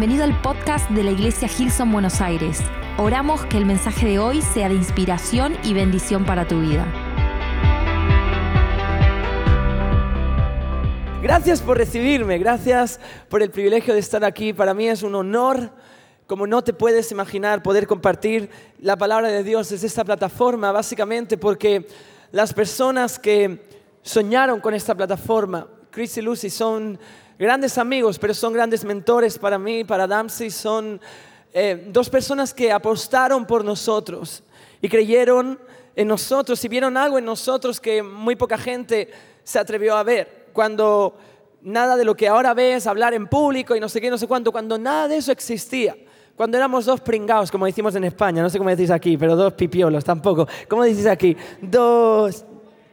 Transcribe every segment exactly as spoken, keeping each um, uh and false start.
Bienvenido al podcast de la Iglesia Hillsong Buenos Aires. Oramos que el mensaje de hoy sea de inspiración y bendición para tu vida. Gracias por recibirme, gracias por el privilegio de estar aquí. Para mí es un honor, como no te puedes imaginar, poder compartir la palabra de Dios desde esta plataforma, básicamente porque las personas que soñaron con esta plataforma, Chris y Lucy, son grandes amigos, pero son grandes mentores para mí, para Damsi. Son eh, dos personas que apostaron por nosotros y creyeron en nosotros y vieron algo en nosotros que muy poca gente se atrevió a ver. Cuando nada de lo que ahora ves, hablar en público y no sé qué, no sé cuánto, cuando nada de eso existía. Cuando éramos dos pringaos, como decimos en España, no sé cómo decís aquí, pero dos pipiolos tampoco. ¿Cómo decís aquí? Dos...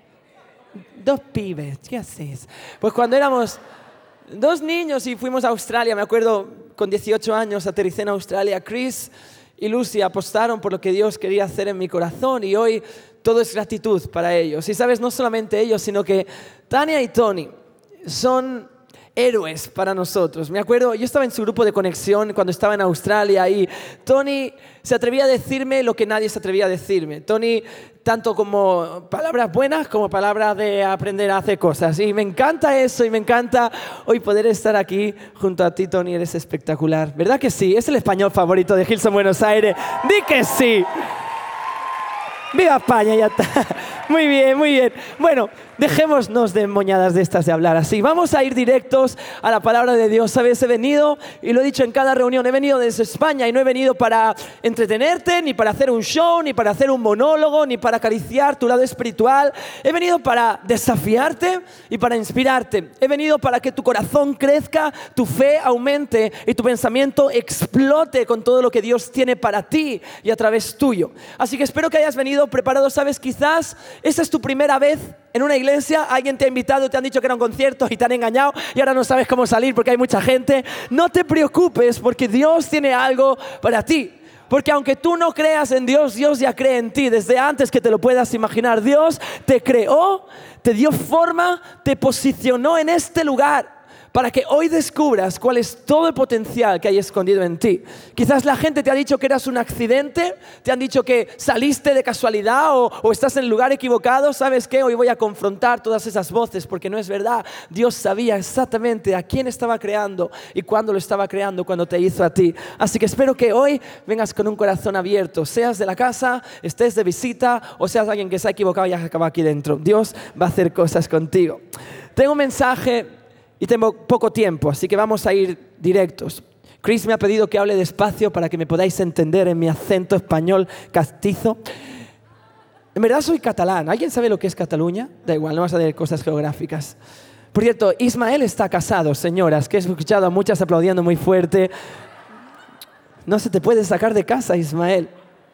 Dos pibes, ¿qué haces? Pues cuando éramos dos niños y fuimos a Australia, me acuerdo, con dieciocho años aterricé en Australia. Chris y Lucy apostaron por lo que Dios quería hacer en mi corazón y hoy todo es gratitud para ellos. Y sabes, no solamente ellos, sino que Tania y Tony son héroes para nosotros. Me acuerdo, yo estaba en su grupo de conexión cuando estaba en Australia y Tony se atrevía a decirme lo que nadie se atrevía a decirme. Tony, tanto como palabras buenas como palabras de aprender a hacer cosas. Y me encanta eso y me encanta hoy poder estar aquí junto a ti, Tony. Eres espectacular. ¿Verdad que sí? Es el español favorito de Hillsong Buenos Aires. ¡Di que sí! ¡Viva España! Ya está. Muy bien, muy bien. Bueno, dejémonos de moñadas de estas de hablar así. Vamos a ir directos a la palabra de Dios. ¿Sabes? He venido, y lo he dicho en cada reunión, he venido desde España y no he venido para entretenerte, ni para hacer un show, ni para hacer un monólogo, ni para acariciar tu lado espiritual. He venido para desafiarte y para inspirarte. He venido para que tu corazón crezca, tu fe aumente y tu pensamiento explote con todo lo que Dios tiene para ti y a través tuyo. Así que espero que hayas venido preparado. ¿Sabes? Quizás esta es tu primera vez en una iglesia, alguien te ha invitado, te han dicho que era un concierto y te han engañado y ahora no sabes cómo salir porque hay mucha gente. No te preocupes porque Dios tiene algo para ti. Porque aunque tú no creas en Dios, Dios ya cree en ti desde antes que te lo puedas imaginar. Dios te creó, te dio forma, te posicionó en este lugar para que hoy descubras cuál es todo el potencial que hay escondido en ti. Quizás la gente te ha dicho que eras un accidente, te han dicho que saliste de casualidad o, o estás en el lugar equivocado. ¿Sabes qué? Hoy voy a confrontar todas esas voces porque no es verdad. Dios sabía exactamente a quién estaba creando y cuándo lo estaba creando, cuando te hizo a ti. Así que espero que hoy vengas con un corazón abierto, seas de la casa, estés de visita o seas alguien que se ha equivocado y acaba aquí dentro. Dios va a hacer cosas contigo. Tengo un mensaje y tengo poco tiempo, así que vamos a ir directos. Chris me ha pedido que hable despacio para que me podáis entender en mi acento español castizo. En verdad soy catalán. ¿Alguien sabe lo que es Cataluña? Da igual, no vas a ver cosas geográficas. Por cierto, Ismael está casado, señoras, que he escuchado a muchas aplaudiendo muy fuerte. No se te puede sacar de casa, Ismael.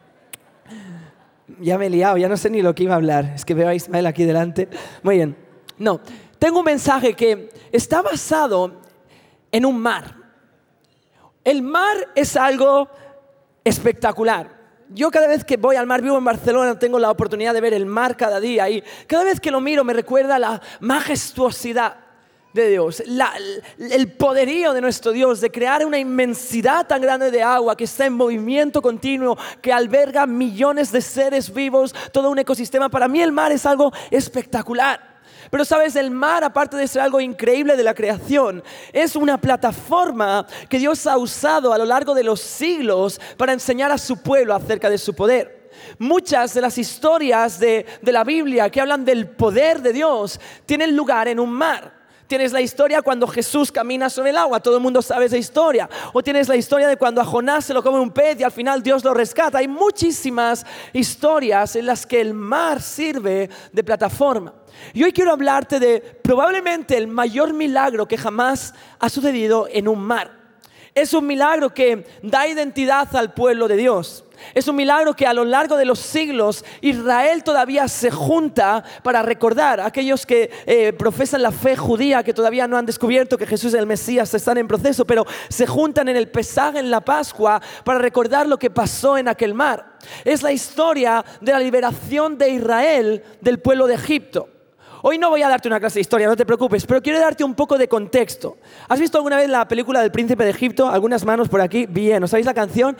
Ya me he liado, ya no sé ni lo que iba a hablar. Es que veo a Ismael aquí delante. Muy bien. No. Tengo un mensaje que está basado en un mar. El mar es algo espectacular. Yo cada vez que voy al mar, vivo en Barcelona, tengo la oportunidad de ver el mar cada día y cada vez que lo miro me recuerda la majestuosidad de Dios, la, el poderío de nuestro Dios de crear una inmensidad tan grande de agua que está en movimiento continuo, que alberga millones de seres vivos, todo un ecosistema. Para mí el mar es algo espectacular. Pero sabes, el mar, aparte de ser algo increíble de la creación, es una plataforma que Dios ha usado a lo largo de los siglos para enseñar a su pueblo acerca de su poder. Muchas de las historias de, de la Biblia que hablan del poder de Dios tienen lugar en un mar. Tienes la historia cuando Jesús camina sobre el agua, todo el mundo sabe esa historia. O tienes la historia de cuando a Jonás se lo come un pez y al final Dios lo rescata. Hay muchísimas historias en las que el mar sirve de plataforma. Y hoy quiero hablarte de probablemente el mayor milagro que jamás ha sucedido en un mar. Es un milagro que da identidad al pueblo de Dios. Es un milagro que a lo largo de los siglos Israel todavía se junta para recordar. Aquellos que eh, profesan la fe judía, que todavía no han descubierto que Jesús es el Mesías, están en proceso, pero se juntan en el Pesaj, en la Pascua, para recordar lo que pasó en aquel mar. Es la historia de la liberación de Israel del pueblo de Egipto. hoy no voy a darte una clase de historia, no te preocupes, pero quiero darte un poco de contexto. ¿Has visto alguna vez la película del Príncipe de Egipto? Algunas manos por aquí. Bien, ¿os sabéis la canción?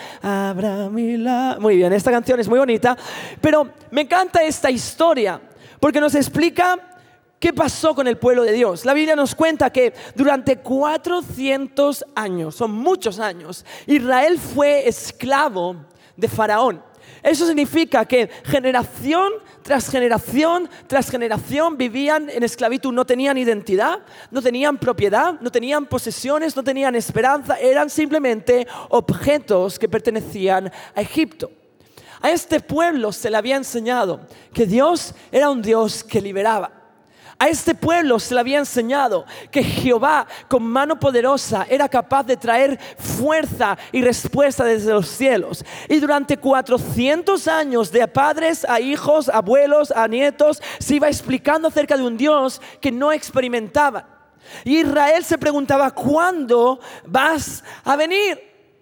Abramila. Muy bien, esta canción es muy bonita, pero me encanta esta historia porque nos explica qué pasó con el pueblo de Dios. La Biblia nos cuenta que durante cuatrocientos años, son muchos años, Israel fue esclavo de Faraón. Eso significa que generación tras generación tras generación vivían en esclavitud. No tenían identidad, no tenían propiedad, no tenían posesiones, no tenían esperanza. Eran simplemente objetos que pertenecían a Egipto. A este pueblo se le había enseñado que Dios era un Dios que liberaba. A este pueblo se le había enseñado que Jehová con mano poderosa era capaz de traer fuerza y respuesta desde los cielos. Y durante cuatrocientos años, de padres a hijos, abuelos, a nietos, se iba explicando acerca de un Dios que no experimentaban. Y Israel se preguntaba, ¿cuándo vas a venir?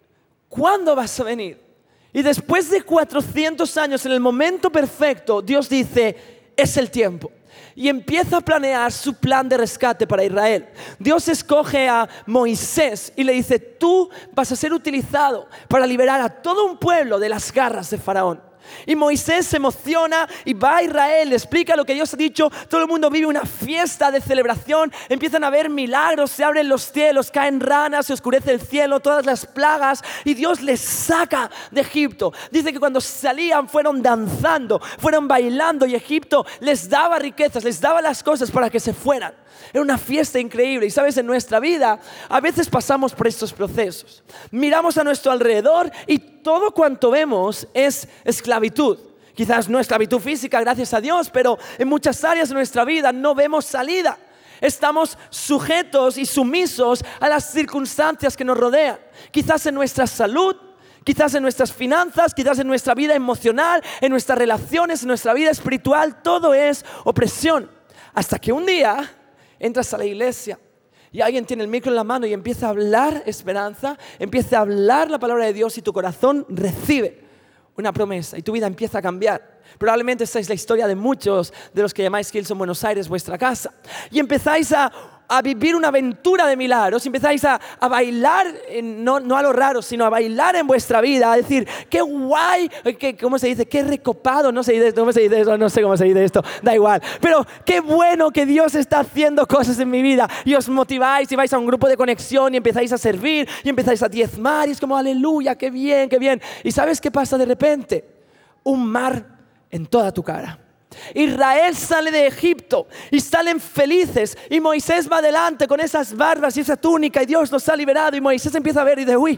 ¿Cuándo vas a venir? Y después de cuatrocientos años, en el momento perfecto, Dios dice, es el tiempo. Y empieza a planear su plan de rescate para Israel. Dios escoge a Moisés y le dice, tú vas a ser utilizado para liberar a todo un pueblo de las garras de Faraón. Y Moisés se emociona y va a Israel, le explica lo que Dios ha dicho. Todo el mundo vive una fiesta de celebración, empiezan a haber milagros, se abren los cielos, caen ranas, se oscurece el cielo, todas las plagas, y Dios les saca de Egipto. Dice que cuando salían fueron danzando, fueron bailando, y Egipto les daba riquezas, les daba las cosas para que se fueran. Era una fiesta increíble. Y sabes, en nuestra vida a veces pasamos por estos procesos. Miramos a nuestro alrededor y todo cuanto vemos es esclavitud. Quizás no esclavitud física, gracias a Dios, pero en muchas áreas de nuestra vida no vemos salida. Estamos sujetos y sumisos a las circunstancias que nos rodean. Quizás en nuestra salud, quizás en nuestras finanzas, quizás en nuestra vida emocional, en nuestras relaciones, en nuestra vida espiritual. Todo es opresión. Hasta que un día entras a la iglesia y alguien tiene el micro en la mano y empieza a hablar esperanza, empieza a hablar la palabra de Dios, y tu corazón recibe una promesa y tu vida empieza a cambiar. Probablemente esta es la historia de muchos de los que llamáis Hillsong Buenos Aires vuestra casa, y empezáis a, a vivir una aventura de milagros, empezáis a, a bailar, en, no, no a lo raro, sino a bailar en vuestra vida, a decir, qué guay, que, ¿cómo se dice? Qué recopado, no sé, ¿cómo se dice eso? No sé cómo se dice esto, da igual, pero qué bueno que Dios está haciendo cosas en mi vida, y os motiváis y vais a un grupo de conexión y empezáis a servir y empezáis a diezmar, y es como aleluya, qué bien, qué bien. ¿Y sabes qué pasa de repente? Un mar en toda tu cara. Israel sale de Egipto y salen felices, y Moisés va adelante con esas barbas y esa túnica, y Dios los ha liberado, y Moisés empieza a ver y dice, uy,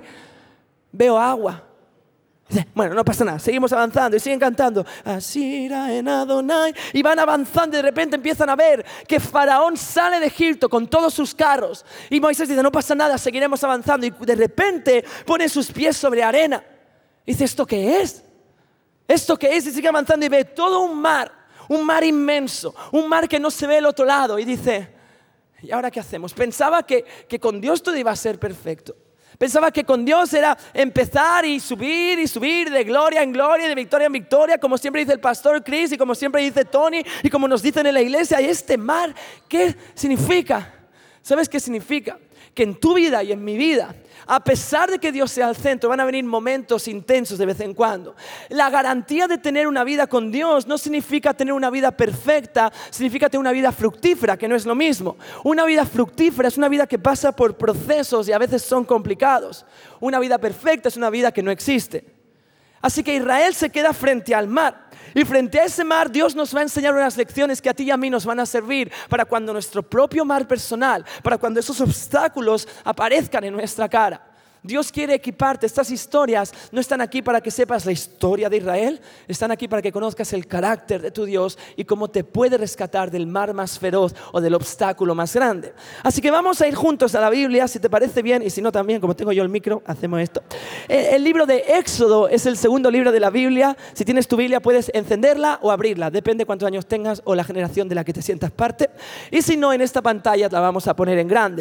veo agua. Dice, bueno, no pasa nada, seguimos avanzando, y siguen cantando Asira en Adonai, y van avanzando, y de repente empiezan a ver que Faraón sale de Egipto con todos sus carros, y Moisés dice, no pasa nada, seguiremos avanzando, y de repente pone sus pies sobre arena. Dice, ¿esto qué es? ¿Esto qué es? Y sigue avanzando y ve todo un mar, un mar inmenso, un mar que no se ve el otro lado, y dice, ¿y ahora qué hacemos? Pensaba que, que con Dios todo iba a ser perfecto. Pensaba que con Dios era empezar y subir y subir de gloria en gloria, de victoria en victoria, como siempre dice el pastor Chris y como siempre dice Tony y como nos dicen en la iglesia. ¿Y este mar qué significa? ¿Sabes qué significa? Que en tu vida y en mi vida, a pesar de que Dios sea el centro, van a venir momentos intensos de vez en cuando. La garantía de tener una vida con Dios no significa tener una vida perfecta, significa tener una vida fructífera, que no es lo mismo. Una vida fructífera es una vida que pasa por procesos y a veces son complicados. Una vida perfecta es una vida que no existe. Así que Israel se queda frente al mar. Y frente a ese mar Dios nos va a enseñar unas lecciones que a ti y a mí nos van a servir para cuando nuestro propio mar personal, para cuando esos obstáculos aparezcan en nuestra cara. Dios quiere equiparte. Estas historias no están aquí para que sepas la historia de Israel, están aquí para que conozcas el carácter de tu Dios y cómo te puede rescatar del mar más feroz o del obstáculo más grande. Así que vamos a ir juntos a la Biblia, si te parece bien, y si no también, como tengo yo el micro, hacemos esto. El libro de Éxodo es el segundo libro de la Biblia. Si tienes tu Biblia puedes encenderla o abrirla, depende cuántos años tengas o la generación de la que te sientas parte. Y si no, en esta pantalla la vamos a poner en grande.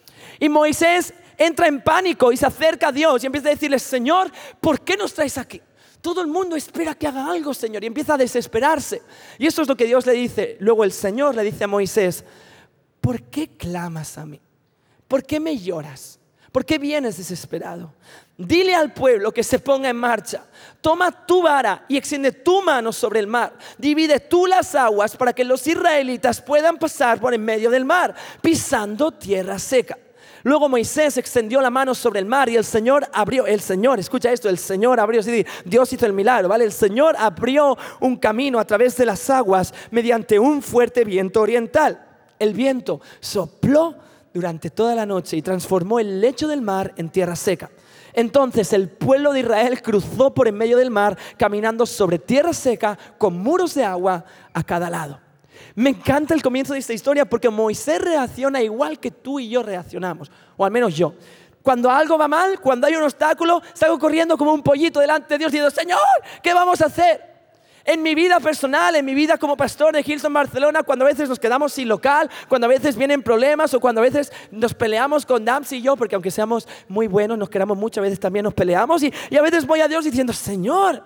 Y Moisés entra en pánico y se acerca a Dios y empieza a decirle, Señor, ¿por qué nos traes aquí? todo el mundo espera que haga algo, Señor, y empieza a desesperarse. Y eso es lo que Dios le dice. Luego el Señor le dice a Moisés, ¿por qué clamas a mí? ¿Por qué me lloras? ¿Por qué vienes desesperado? Dile al pueblo que se ponga en marcha. Toma tu vara y extiende tu mano sobre el mar. Divide tú las aguas para que los israelitas puedan pasar por en medio del mar, pisando tierra seca. Luego Moisés extendió la mano sobre el mar y el Señor abrió, el Señor, escucha esto, el Señor abrió, sí, Dios hizo el milagro, ¿vale? El Señor abrió un camino a través de las aguas mediante un fuerte viento oriental. El viento sopló durante toda la noche y transformó el lecho del mar en tierra seca. Entonces el pueblo de Israel cruzó por en medio del mar, caminando sobre tierra seca con muros de agua a cada lado. Me encanta el comienzo de esta historia porque Moisés reacciona igual que tú y yo reaccionamos, o al menos yo. Cuando algo va mal, cuando hay un obstáculo, salgo corriendo como un pollito delante de Dios diciendo, Señor, ¿qué vamos a hacer? En mi vida personal, en mi vida como pastor de Hillsong Barcelona, cuando a veces nos quedamos sin local, cuando a veces vienen problemas o cuando a veces nos peleamos con Dams y yo, porque aunque seamos muy buenos, nos queramos mucho, a veces también nos peleamos y, y a veces voy a Dios diciendo, Señor,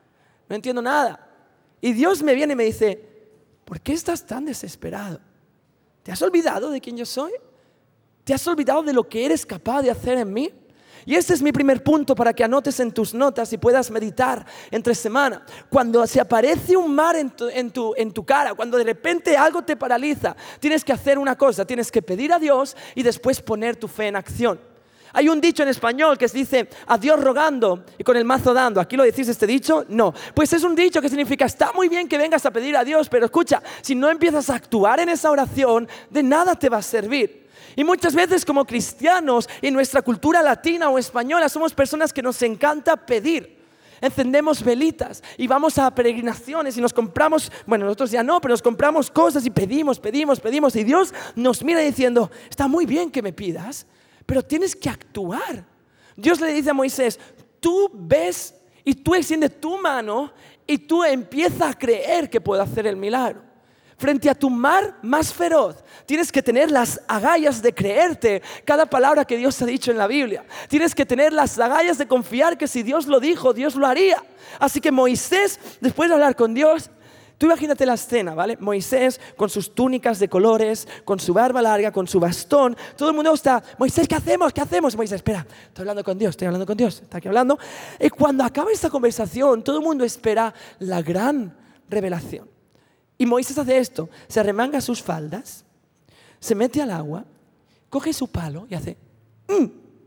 no entiendo nada. Y Dios me viene y me dice, ¿por qué estás tan desesperado? ¿Te has olvidado de quién yo soy? ¿Te has olvidado de lo que eres capaz de hacer en mí? Y este es mi primer punto para que anotes en tus notas y puedas meditar entre semana. Cuando se aparece un mar en tu, en tu, en tu cara, cuando de repente algo te paraliza, tienes que hacer una cosa, tienes que pedir a Dios y después poner tu fe en acción. Hay un dicho en español que se dice, a Dios rogando y con el mazo dando. ¿Aquí lo decís este dicho? No. Pues es un dicho que significa, está muy bien que vengas a pedir a Dios, pero escucha, si no empiezas a actuar en esa oración, de nada te va a servir. Y muchas veces como cristianos en nuestra cultura latina o española somos personas que nos encanta pedir. Encendemos velitas y vamos a peregrinaciones y nos compramos, bueno, nosotros ya no, pero nos compramos cosas y pedimos, pedimos, pedimos. Y Dios nos mira diciendo, está muy bien que me pidas, pero tienes que actuar. Dios le dice a Moisés, tú ves y tú extiendes tu mano y tú empiezas a creer que puedo hacer el milagro. Frente a tu mar más feroz, tienes que tener las agallas de creerte cada palabra que Dios ha dicho en la Biblia. Tienes que tener las agallas de confiar que si Dios lo dijo, Dios lo haría. Así que Moisés, después de hablar con Dios, tú imagínate la escena, ¿vale? Moisés con sus túnicas de colores, con su barba larga, con su bastón. Todo el mundo está, Moisés, ¿qué hacemos? ¿Qué hacemos? Moisés, espera, estoy hablando con Dios, estoy hablando con Dios. Está aquí hablando. Y cuando acaba esta conversación, todo el mundo espera la gran revelación. Y Moisés hace esto, se arremanga sus faldas, se mete al agua, coge su palo y hace ¡mm!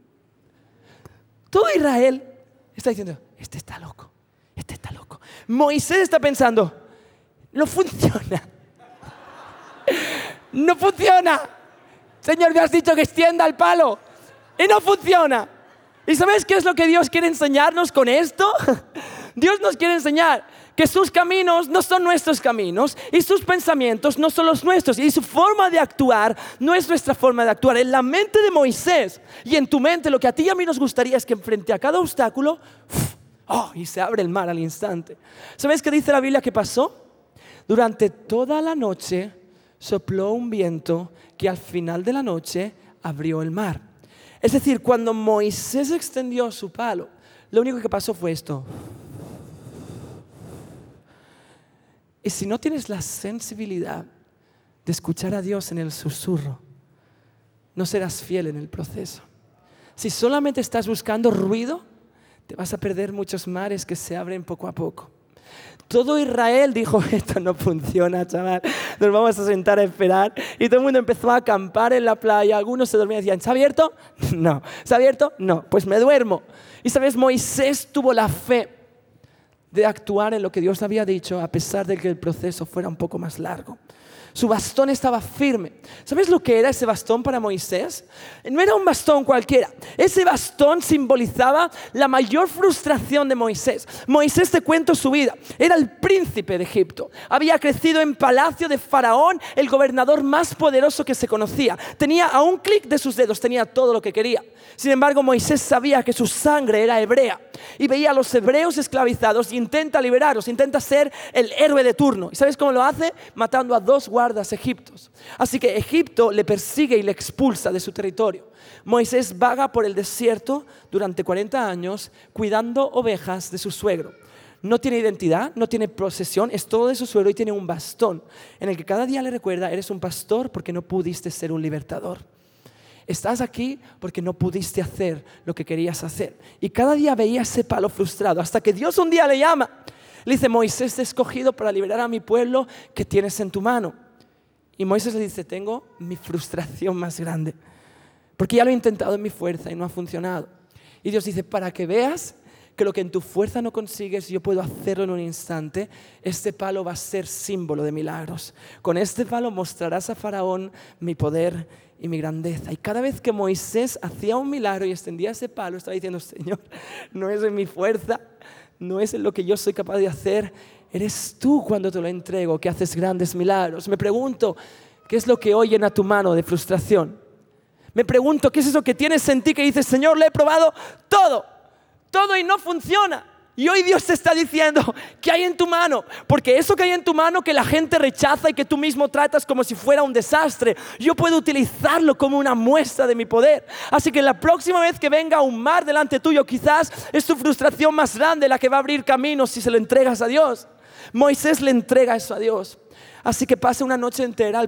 Todo Israel está diciendo, este está loco, este está loco. Moisés está pensando, no funciona, no funciona. Señor, me has dicho que extienda el palo y no funciona. ¿Y sabes qué es lo que Dios quiere enseñarnos con esto? Dios nos quiere enseñar que sus caminos no son nuestros caminos y sus pensamientos no son los nuestros y su forma de actuar no es nuestra forma de actuar. En la mente de Moisés y en tu mente lo que a ti y a mí nos gustaría es que frente a cada obstáculo ¡uf! Oh, y se abre el mar al instante. ¿Sabes qué dice la Biblia que pasó? Durante toda la noche sopló un viento que al final de la noche abrió el mar. Es decir, cuando Moisés extendió su palo, lo único que pasó fue esto. Y si no tienes la sensibilidad de escuchar a Dios en el susurro, no serás fiel en el proceso. Si solamente estás buscando ruido, te vas a perder muchos mares que se abren poco a poco. Todo Israel dijo, esto no funciona, chaval, nos vamos a sentar a esperar. Y todo el mundo empezó a acampar en la playa. Algunos se dormían y decían, ¿se ha abierto? No. ¿Se ha abierto? No. Pues me duermo. Y sabes, Moisés tuvo la fe de actuar en lo que Dios había dicho a pesar de que el proceso fuera un poco más largo. Su bastón estaba firme. ¿Sabes lo que era ese bastón para Moisés? No era un bastón cualquiera. Ese bastón simbolizaba la mayor frustración de Moisés. Moisés, te cuento su vida. Era el príncipe de Egipto. Había crecido en palacio de Faraón, el gobernador más poderoso que se conocía. Tenía a un clic de sus dedos, tenía todo lo que quería. Sin embargo, Moisés sabía que su sangre era hebrea y veía a los hebreos esclavizados e intenta liberarlos, intenta ser el héroe de turno. ¿Y sabes cómo lo hace? Matando a dos guardas egipcios. Así que Egipto le persigue y le expulsa de su territorio. Moisés vaga por el desierto durante cuarenta años cuidando ovejas de su suegro. No tiene identidad, no tiene posesión, es todo de su suelo y tiene un bastón en el que cada día le recuerda, eres un pastor porque no pudiste ser un libertador. Estás aquí porque no pudiste hacer lo que querías hacer. Y cada día veía ese palo frustrado hasta que Dios un día le llama. Le dice, Moisés, te he escogido para liberar a mi pueblo que tienes en tu mano. Y Moisés le dice, tengo mi frustración más grande, porque ya lo he intentado en mi fuerza y no ha funcionado. Y Dios dice, para que veas que lo que en tu fuerza no consigues, yo puedo hacerlo en un instante. Este palo va a ser símbolo de milagros. Con este palo mostrarás a Faraón mi poder y mi grandeza. Y cada vez que Moisés hacía un milagro y extendía ese palo, estaba diciendo, Señor, no es en mi fuerza, no es en lo que yo soy capaz de hacer, eres tú cuando te lo entrego que haces grandes milagros. Me pregunto, ¿qué es lo que hoy llena tu mano de frustración? Me pregunto, ¿qué es eso que tienes en ti que dices, Señor, le he probado todo, todo y no funciona? Y hoy Dios te está diciendo, ¿qué hay en tu mano? Porque eso que hay en tu mano que la gente rechaza y que tú mismo tratas como si fuera un desastre, yo puedo utilizarlo como una muestra de mi poder. Así que la próxima vez que venga un mar delante tuyo, quizás es tu frustración más grande la que va a abrir caminos si se lo entregas a Dios. Moisés le entrega eso a Dios. Así que pasa una noche entera, el,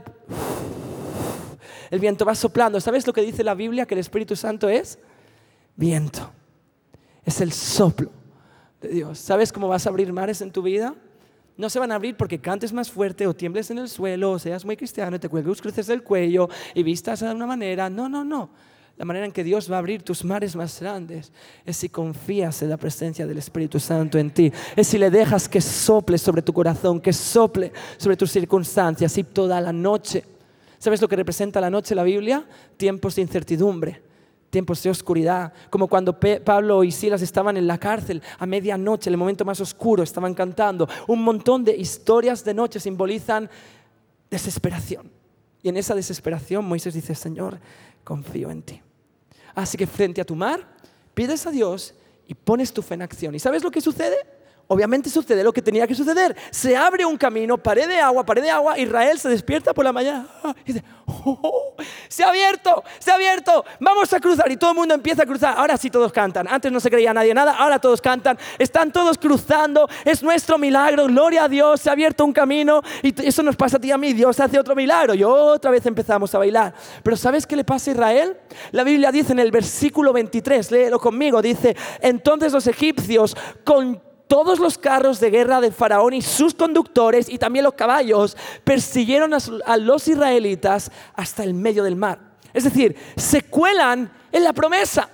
el viento va soplando. ¿Sabes lo que dice la Biblia? Que el Espíritu Santo es viento. Es el soplo de Dios. ¿Sabes cómo vas a abrir mares en tu vida? No se van a abrir porque cantes más fuerte o tiembles en el suelo o seas muy cristiano y te cuelgues cruces del cuello y vistas de una manera. No, no, no. La manera en que Dios va a abrir tus mares más grandes es si confías en la presencia del Espíritu Santo en ti. Es si le dejas que sople sobre tu corazón, que sople sobre tus circunstancias y toda la noche. ¿Sabes lo que representa la noche la Biblia? Tiempos de incertidumbre, tiempos de oscuridad, como cuando Pablo y Silas estaban en la cárcel a medianoche, en el momento más oscuro, estaban cantando. Un montón de historias de noche simbolizan desesperación. Y en esa desesperación Moisés dice, Señor, confío en ti. Así que frente a tu mar, pides a Dios y pones tu fe en acción. ¿Y sabes lo que sucede? Obviamente sucede lo que tenía que suceder. Se abre un camino, pared de agua, pared de agua. Israel se despierta por la mañana y dice, oh, oh, se ha abierto, se ha abierto, vamos a cruzar. Y todo el mundo empieza a cruzar. Ahora sí todos cantan. Antes no se creía nadie nada, ahora todos cantan. Están todos cruzando, es nuestro milagro, gloria a Dios, se ha abierto un camino. Y eso nos pasa a ti y a mí, Dios hace otro milagro. Y otra vez empezamos a bailar. Pero ¿sabes qué le pasa a Israel? La Biblia dice en el versículo veintitrés, léelo conmigo, dice, entonces los egipcios con todos los carros de guerra del faraón y sus conductores y también los caballos persiguieron a los israelitas hasta el medio del mar. Es decir, se cuelan en la promesa,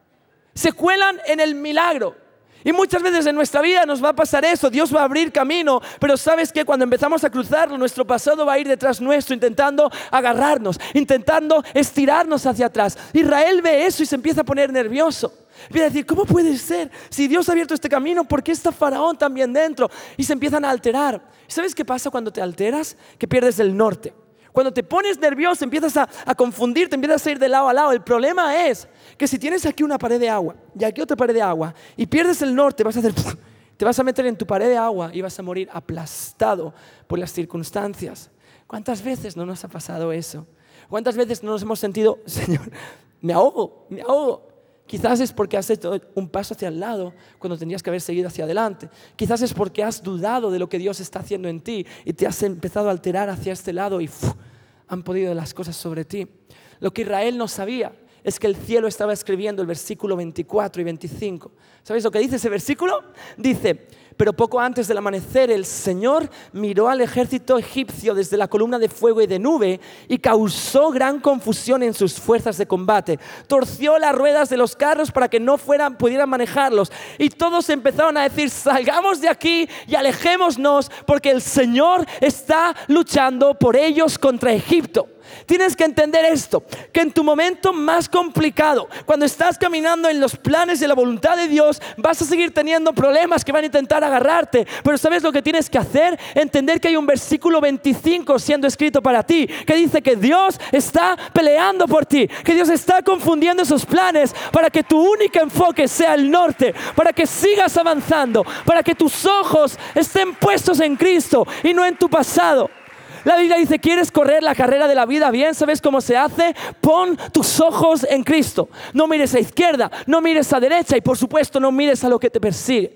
se cuelan en el milagro. Y muchas veces en nuestra vida nos va a pasar eso. Dios va a abrir camino, pero ¿sabes qué? Cuando empezamos a cruzarlo, nuestro pasado va a ir detrás nuestro, intentando agarrarnos, intentando estirarnos hacia atrás. Israel ve eso y se empieza a poner nervioso. Empieza a decir, ¿cómo puede ser? Si Dios ha abierto este camino, ¿por qué está Faraón también dentro? Y se empiezan a alterar. ¿Sabes qué pasa cuando te alteras? Que pierdes el norte. Cuando te pones nervioso, empiezas a, a confundirte, empiezas a ir de lado a lado. El problema es que si tienes aquí una pared de agua y aquí otra pared de agua y pierdes el norte, vas a hacer, te vas a meter en tu pared de agua y vas a morir aplastado por las circunstancias. ¿Cuántas veces no nos ha pasado eso? ¿Cuántas veces no nos hemos sentido, Señor, me ahogo, me ahogo? Quizás es porque has hecho un paso hacia el lado cuando tendrías que haber seguido hacia adelante. Quizás es porque has dudado de lo que Dios está haciendo en ti y te has empezado a alterar hacia este lado y ¡fuf! Han podido las cosas sobre ti. Lo que Israel no sabía es que el cielo estaba escribiendo el versículo veinticuatro y veinticinco. ¿Sabéis lo que dice ese versículo? Dice, pero poco antes del amanecer el Señor miró al ejército egipcio desde la columna de fuego y de nube y causó gran confusión en sus fuerzas de combate. Torció las ruedas de los carros para que no fueran, pudieran manejarlos. Y todos empezaron a decir, salgamos de aquí y alejémonos porque el Señor está luchando por ellos contra Egipto. Tienes que entender esto, que en tu momento más complicado, cuando estás caminando en los planes de la voluntad de Dios, vas a seguir teniendo problemas que van a intentar agarrarte. Pero ¿sabes lo que tienes que hacer? Entender que hay un versículo veinticinco siendo escrito para ti, que dice que Dios está peleando por ti, que Dios está confundiendo esos planes para que tu único enfoque sea el norte, para que sigas avanzando, para que tus ojos estén puestos en Cristo y no en tu pasado. La Biblia dice, ¿quieres correr la carrera de la vida bien? ¿Sabes cómo se hace? Pon tus ojos en Cristo. No mires a izquierda, no mires a derecha y por supuesto no mires a lo que te persigue.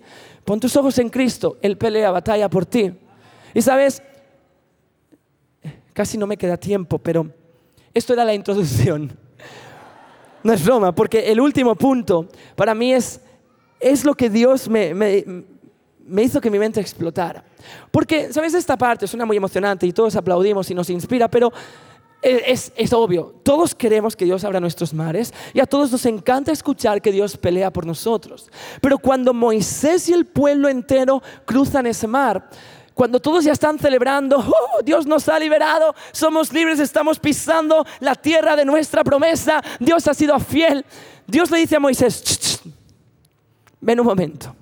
Pon tus ojos en Cristo, Él pelea batalla por ti. Y sabes, casi no me queda tiempo, pero esto era la introducción. No es broma, porque el último punto para mí es, es lo que Dios me, me, me hizo que mi mente explotara. Porque, ¿sabes? Esta parte suena muy emocionante y todos aplaudimos y nos inspira, pero es, es obvio. Todos queremos que Dios abra nuestros mares y a todos nos encanta escuchar que Dios pelea por nosotros. Pero cuando Moisés y el pueblo entero cruzan ese mar, cuando todos ya están celebrando, oh, Dios nos ha liberado, somos libres, estamos pisando la tierra de nuestra promesa, Dios ha sido fiel. Dios le dice a Moisés, ch, ch, ven un momento,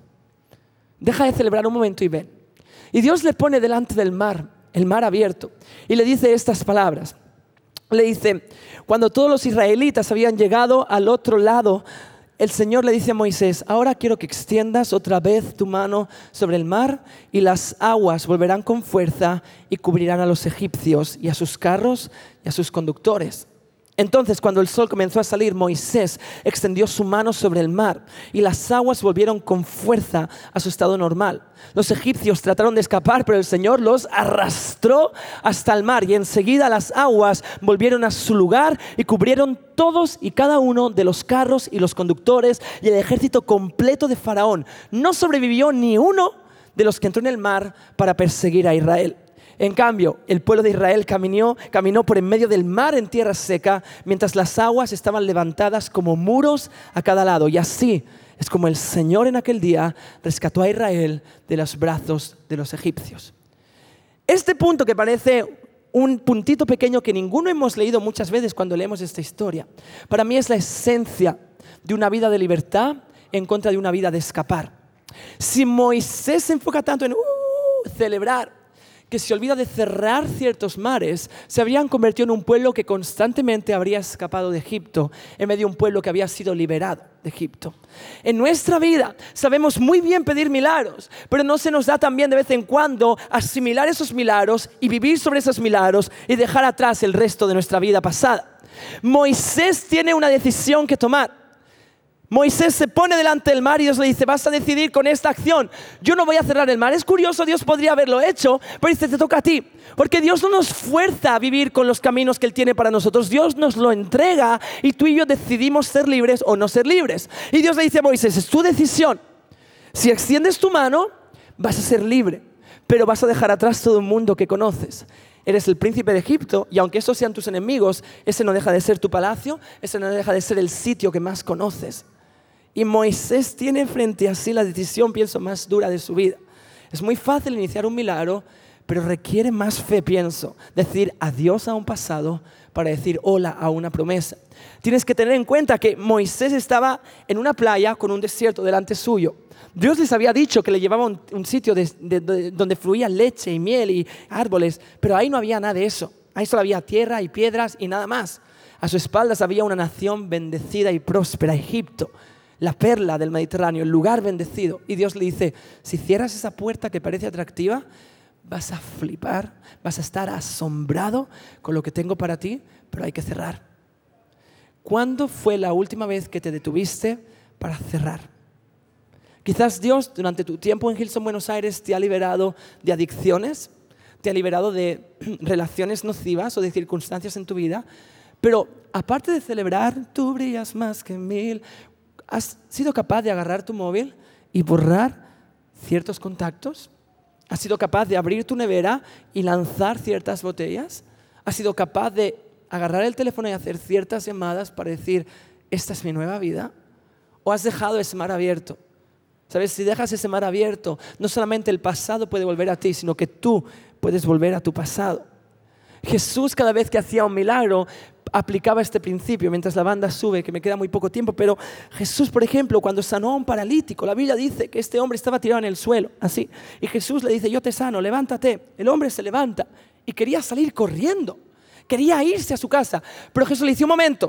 deja de celebrar un momento y ven. Y Dios le pone delante del mar, el mar abierto, y le dice estas palabras. Le dice, cuando todos los israelitas habían llegado al otro lado, el Señor le dice a Moisés, ahora quiero que extiendas otra vez tu mano sobre el mar y las aguas volverán con fuerza y cubrirán a los egipcios y a sus carros y a sus conductores. Entonces, cuando el sol comenzó a salir, Moisés extendió su mano sobre el mar y las aguas volvieron con fuerza a su estado normal. Los egipcios trataron de escapar, pero el Señor los arrastró hasta el mar y enseguida las aguas volvieron a su lugar y cubrieron todos y cada uno de los carros y los conductores y el ejército completo de Faraón. No sobrevivió ni uno de los que entró en el mar para perseguir a Israel. En cambio, el pueblo de Israel caminó, caminó por en medio del mar en tierra seca, mientras las aguas estaban levantadas como muros a cada lado. Y así es como el Señor en aquel día rescató a Israel de los brazos de los egipcios. Este punto, que parece un puntito pequeño que ninguno hemos leído muchas veces cuando leemos esta historia, para mí es la esencia de una vida de libertad en contra de una vida de escapar. Si Moisés se enfoca tanto en uh, celebrar, que se olvida de cerrar ciertos mares, se habrían convertido en un pueblo que constantemente habría escapado de Egipto, en medio de un pueblo que había sido liberado de Egipto. En nuestra vida sabemos muy bien pedir milagros, pero no se nos da también de vez en cuando asimilar esos milagros y vivir sobre esos milagros y dejar atrás el resto de nuestra vida pasada. Moisés tiene una decisión que tomar. Moisés se pone delante del mar y Dios le dice, vas a decidir con esta acción. Yo no voy a cerrar el mar. Es curioso, Dios podría haberlo hecho, pero dice, te toca a ti. Porque Dios no nos fuerza a vivir con los caminos que Él tiene para nosotros. Dios nos lo entrega y tú y yo decidimos ser libres o no ser libres. Y Dios le dice a Moisés, es tu decisión. Si extiendes tu mano, vas a ser libre, pero vas a dejar atrás todo el mundo que conoces. Eres el príncipe de Egipto y aunque esos sean tus enemigos, ese no deja de ser tu palacio, ese no deja de ser el sitio que más conoces. Y Moisés tiene frente a sí la decisión, pienso, más dura de su vida. Es muy fácil iniciar un milagro, pero requiere más fe, pienso. Decir adiós a un pasado para decir hola a una promesa. Tienes que tener en cuenta que Moisés estaba en una playa con un desierto delante suyo. Dios les había dicho que le llevaba a un, un sitio de, de, de, donde fluía leche y miel y árboles, pero ahí no había nada de eso. Ahí solo había tierra y piedras y nada más. A sus espaldas había una nación bendecida y próspera, Egipto. La perla del Mediterráneo, el lugar bendecido. Y Dios le dice, si cierras esa puerta que parece atractiva, vas a flipar, vas a estar asombrado con lo que tengo para ti, pero hay que cerrar. ¿Cuándo fue la última vez que te detuviste para cerrar? Quizás Dios durante tu tiempo en Hillsong Buenos Aires te ha liberado de adicciones, te ha liberado de relaciones nocivas o de circunstancias en tu vida, pero aparte de celebrar, tú brillas más que mil. ¿Has sido capaz de agarrar tu móvil y borrar ciertos contactos? ¿Has sido capaz de abrir tu nevera y lanzar ciertas botellas? ¿Has sido capaz de agarrar el teléfono y hacer ciertas llamadas para decir, esta es mi nueva vida? ¿O has dejado ese mar abierto? ¿Sabes? Si dejas ese mar abierto, no solamente el pasado puede volver a ti, sino que tú puedes volver a tu pasado. Jesús, cada vez que hacía un milagro, aplicaba este principio. Mientras la banda sube, que me queda muy poco tiempo, pero Jesús, por ejemplo, cuando sanó a un paralítico, la Biblia dice que este hombre estaba tirado en el suelo, así, y Jesús le dice, yo te sano, levántate. El hombre se levanta y quería salir corriendo, quería irse a su casa, pero Jesús le dice, un momento,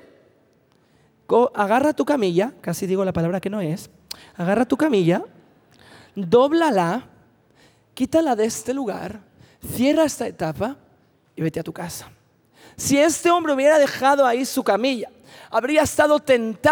agarra tu camilla, casi digo la palabra que no es, agarra tu camilla, dóblala, quítala de este lugar, cierra esta etapa y vete a tu casa. Si este hombre hubiera dejado ahí su camilla, habría estado tentado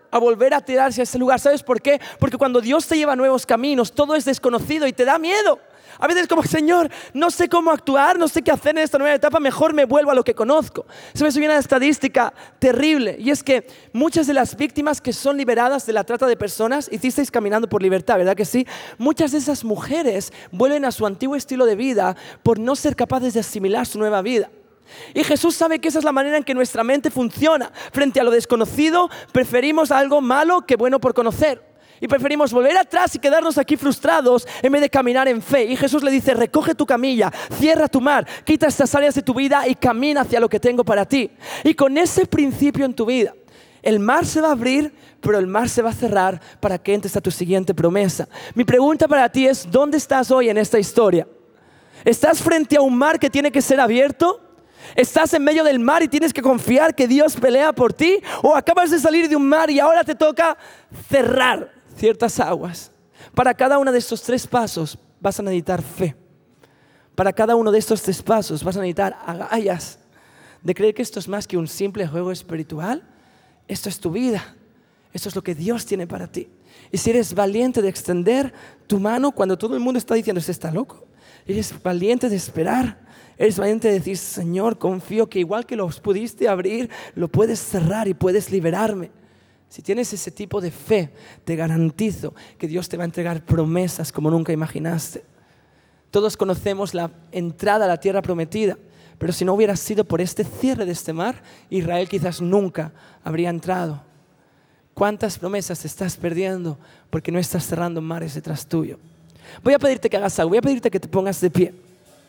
a volver a tirarse a ese lugar. ¿Sabes por qué? Porque cuando Dios te lleva a nuevos caminos, todo es desconocido y te da miedo. A veces como, Señor, no sé cómo actuar, no sé qué hacer en esta nueva etapa, mejor me vuelvo a lo que conozco. Se me subió una estadística terrible, y es que muchas de las víctimas que son liberadas de la trata de personas, hicisteis Caminando por Libertad, ¿verdad que sí? Muchas de esas mujeres vuelven a su antiguo estilo de vida por no ser capaces de asimilar su nueva vida. Y Jesús sabe que esa es la manera en que nuestra mente funciona. Frente a lo desconocido, preferimos algo malo que bueno por conocer. Y preferimos volver atrás y quedarnos aquí frustrados en vez de caminar en fe. Y Jesús le dice, recoge tu camilla, cierra tu mar, quita estas áreas de tu vida y camina hacia lo que tengo para ti. Y con ese principio en tu vida, el mar se va a abrir, pero el mar se va a cerrar para que entres a tu siguiente promesa. Mi pregunta para ti es, ¿dónde estás hoy en esta historia? ¿Estás frente a un mar que tiene que ser abierto? ¿Estás en medio del mar y tienes que confiar que Dios pelea por ti? ¿O acabas de salir de un mar y ahora te toca cerrar ciertas aguas? Para cada uno de estos tres pasos vas a necesitar fe. Para cada uno de estos tres pasos vas a necesitar agallas de creer que esto es más que un simple juego espiritual. Esto es tu vida. Esto es lo que Dios tiene para ti. Y si eres valiente de extender tu mano cuando todo el mundo está diciendo, ¿este está loco? Eres valiente de esperar. Eres valiente de decir, Señor, confío que igual que los pudiste abrir, lo puedes cerrar y puedes liberarme. Si tienes ese tipo de fe, te garantizo que Dios te va a entregar promesas como nunca imaginaste. Todos conocemos la entrada a la tierra prometida, pero si no hubiera sido por este cierre de este mar, Israel quizás nunca habría entrado. ¿Cuántas promesas te estás perdiendo porque no estás cerrando mares detrás tuyo? Voy a pedirte que hagas algo, voy a pedirte que te pongas de pie.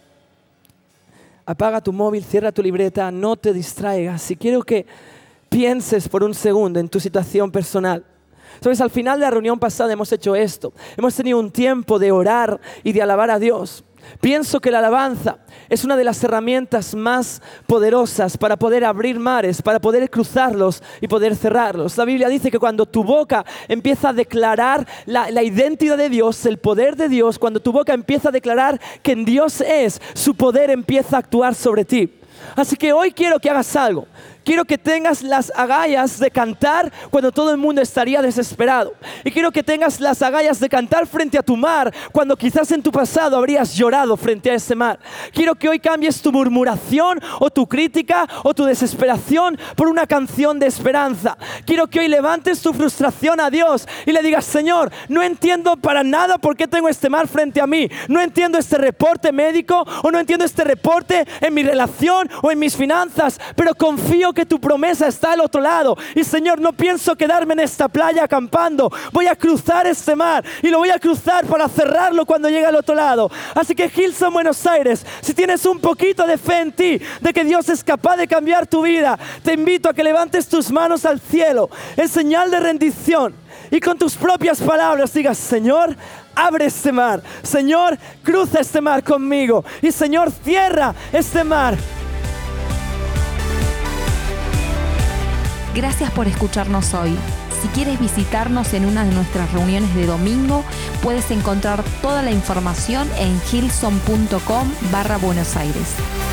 Apaga tu móvil, cierra tu libreta, no te distraigas. Y quiero que pienses por un segundo en tu situación personal. Sabes, al final de la reunión pasada hemos hecho esto. Hemos tenido un tiempo de orar y de alabar a Dios. Pienso que la alabanza es una de las herramientas más poderosas para poder abrir mares, para poder cruzarlos y poder cerrarlos. La Biblia dice que cuando tu boca empieza a declarar la, la identidad de Dios, el poder de Dios, cuando tu boca empieza a declarar que en Dios es, su poder empieza a actuar sobre ti. Así que hoy quiero que hagas algo. Quiero que tengas las agallas de cantar cuando todo el mundo estaría desesperado. Y quiero que tengas las agallas de cantar frente a tu mar cuando quizás en tu pasado habrías llorado frente a ese mar. Quiero que hoy cambies tu murmuración o tu crítica o tu desesperación por una canción de esperanza. Quiero que hoy levantes tu frustración a Dios y le digas, Señor, no entiendo para nada por qué tengo este mar frente a mí. No entiendo este reporte médico o no entiendo este reporte en mi relación o en mis finanzas, pero confío que tu promesa está al otro lado. Y Señor, no pienso quedarme en esta playa acampando. Voy a cruzar este mar y lo voy a cruzar para cerrarlo cuando llegue al otro lado. Así que Hillsong Buenos Aires, si tienes un poquito de fe en ti, de que Dios es capaz de cambiar tu vida, te invito a que levantes tus manos al cielo en señal de rendición y con tus propias palabras digas, Señor, abre este mar. Señor, cruza este mar conmigo. Y Señor, cierra este mar. Gracias por escucharnos hoy. Si quieres visitarnos en una de nuestras reuniones de domingo, puedes encontrar toda la información en hillsong punto com barra Buenos Aires.